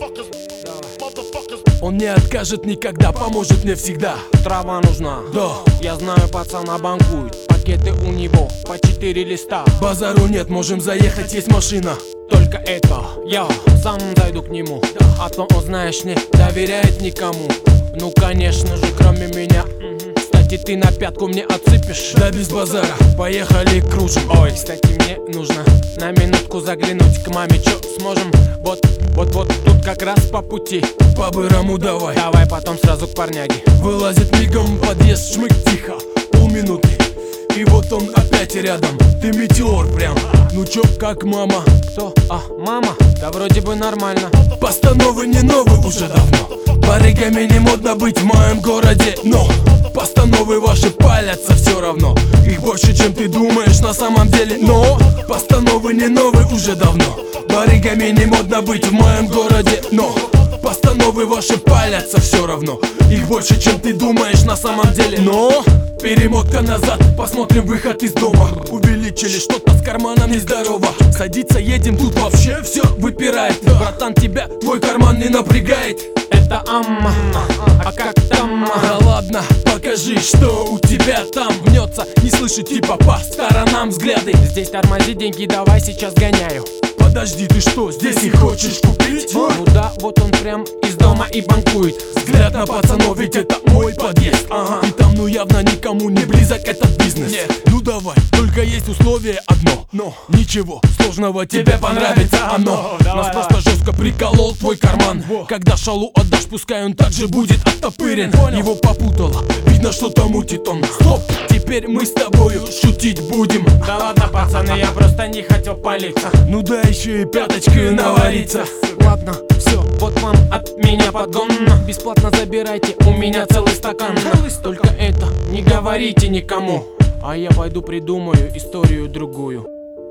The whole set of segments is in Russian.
Он не откажет никогда, поможет мне всегда. Трава нужна, Да, я знаю, пацана банкует. Пакеты у него по 4 листа. базару нет, можем заехать, есть машина. Только это я сам зайду к нему, а то он, знаешь, не доверяет никому. Ну конечно же, кроме меня. Кстати, ты на пятку мне отсыпешь? Да без базара, поехали кружим. Ой, кстати, мне нужно на минутку заглянуть к маме. Чё, сможем? Вот тут как раз по пути. По-бырому давай. Давай потом сразу к парняге. Вылазит мигом, подъезд, шмык, тихо, полминуты. И вот он опять рядом, ты метеор прям. Ну чё, как мама? Кто? А, мама? Да вроде бы нормально. Постановы не новые уже давно. Барыгами не модно быть в моем городе, но постановы ваши палятся все равно. Их больше, чем ты думаешь на самом деле. Но постановы не новые уже давно. Барыгами не модно быть в моем городе, но постановы ваши палятся все равно. Их больше, чем ты думаешь на самом деле. Но перемотка назад, посмотрим выход из дома. Увеличили что-то с карманом нездорово. Садиться едем, тут вообще все выпирает. Братан, тебя твой карман не напрягает. Это амма, а как там? Да ладно, покажи, что у тебя там. Мнется, не слышит типа по сторонам взгляды. Здесь тормози, деньги давай, сейчас гоняю. Подожди, ты что, здесь не хочешь купить? Ну да, вот он прям из дома и банкует. Взгляд на пацанов, ведь это мой подъезд. Ага. И там ну явно никому не близок этот бизнес. Нет, ну давай, только есть условие одно. Но ничего сложного, тебе понравится оно. Нас просто жестко приколол твой карман. Когда шалу отдашь, пускай он также будет оттопырен. Его попутало, видно, что-то мутит он. Стоп, теперь мы с тобою шутить будем. Да ладно, пацаны, я просто не хотел палиться. Ну да, еще и пяточкой навариться. Ладно, все, вот вам от меня подгон. Бесплатно забирайте, у меня целый стакан. Только это не говорите никому, а я пойду придумаю историю другую.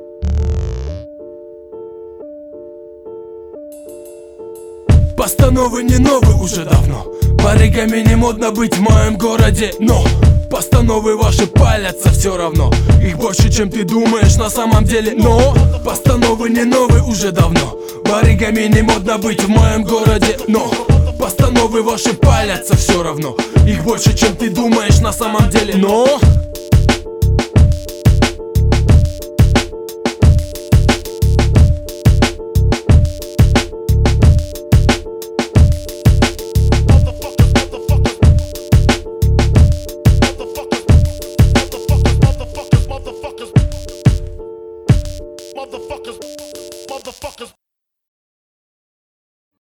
Постановы не новые уже давно. Барыгами не модно быть в моем городе, но постановы ваши палятся все равно. Их больше, чем ты думаешь на самом деле. Но постановы не новые уже давно. Барыгами не модно быть в моем городе, но постановы ваши палятся все равно. Их больше, чем ты думаешь на самом деле. Но motherfuckers.